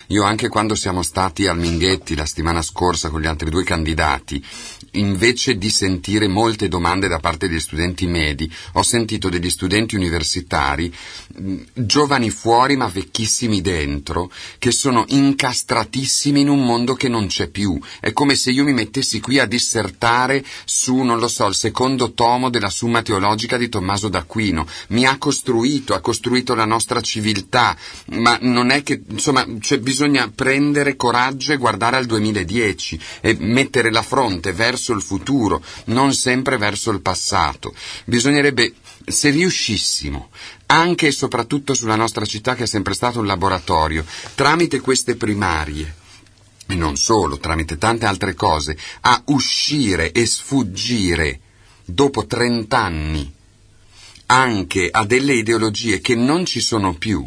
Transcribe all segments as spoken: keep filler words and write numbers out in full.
Io anche quando siamo stati al Minghetti la settimana scorsa con gli altri due candidati, invece di sentire molte domande da parte degli studenti medi, ho sentito degli studenti universitari, giovani fuori ma vecchissimi dentro, che sono incastratissimi in un mondo che non c'è più. È come se io mi mettessi qui a dissertare su, non lo so, il secondo tomo della Summa Teologica di Tommaso d'Aquino. Mi ha costruito, ha costruito la nostra civiltà, ma non è che, insomma, c'è bisogna prendere coraggio e guardare al duemiladieci e mettere la fronte verso il futuro, non sempre verso il passato. Bisognerebbe, se riuscissimo, anche e soprattutto sulla nostra città che è sempre stato un laboratorio, tramite queste primarie, e non solo, tramite tante altre cose, a uscire e sfuggire dopo trent'anni anche a delle ideologie che non ci sono più,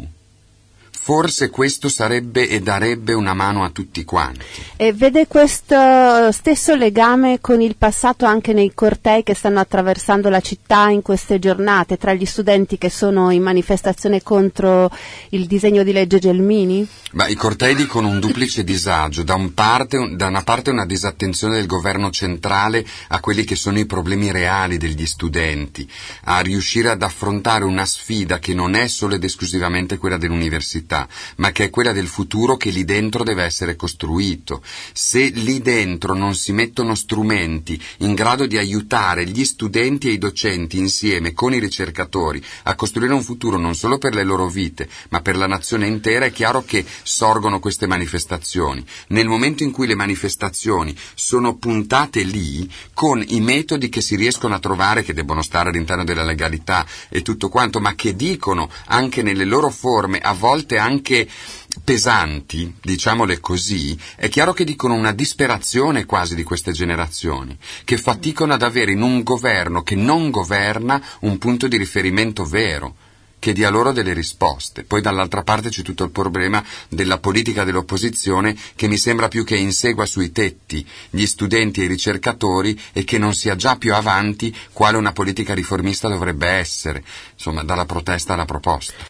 forse questo sarebbe e darebbe una mano a tutti quanti. E vede questo stesso legame con il passato anche nei cortei che stanno attraversando la città in queste giornate, tra gli studenti che sono in manifestazione contro il disegno di legge Gelmini? Beh, i cortei dicono un duplice disagio, da, un parte, da una parte una disattenzione del governo centrale a quelli che sono i problemi reali degli studenti, a riuscire ad affrontare una sfida che non è solo ed esclusivamente quella dell'università, ma che è quella del futuro che lì dentro deve essere costruito. Se lì dentro non si mettono strumenti in grado di aiutare gli studenti e i docenti insieme con i ricercatori a costruire un futuro non solo per le loro vite, ma per la nazione intera, è chiaro che sorgono queste manifestazioni. Nel momento in cui le manifestazioni sono puntate lì, con i metodi che si riescono a trovare, che debbono stare all'interno della legalità e tutto quanto, ma che dicono anche nelle loro forme, a volte anche pesanti, diciamole così, è chiaro che dicono una disperazione quasi di queste generazioni, che faticano ad avere in un governo che non governa un punto di riferimento vero, che dia loro delle risposte. Poi dall'altra parte c'è tutto il problema della politica dell'opposizione, che mi sembra più che insegua sui tetti gli studenti e i ricercatori e che non sia già più avanti quale una politica riformista dovrebbe essere, insomma, dalla protesta alla proposta.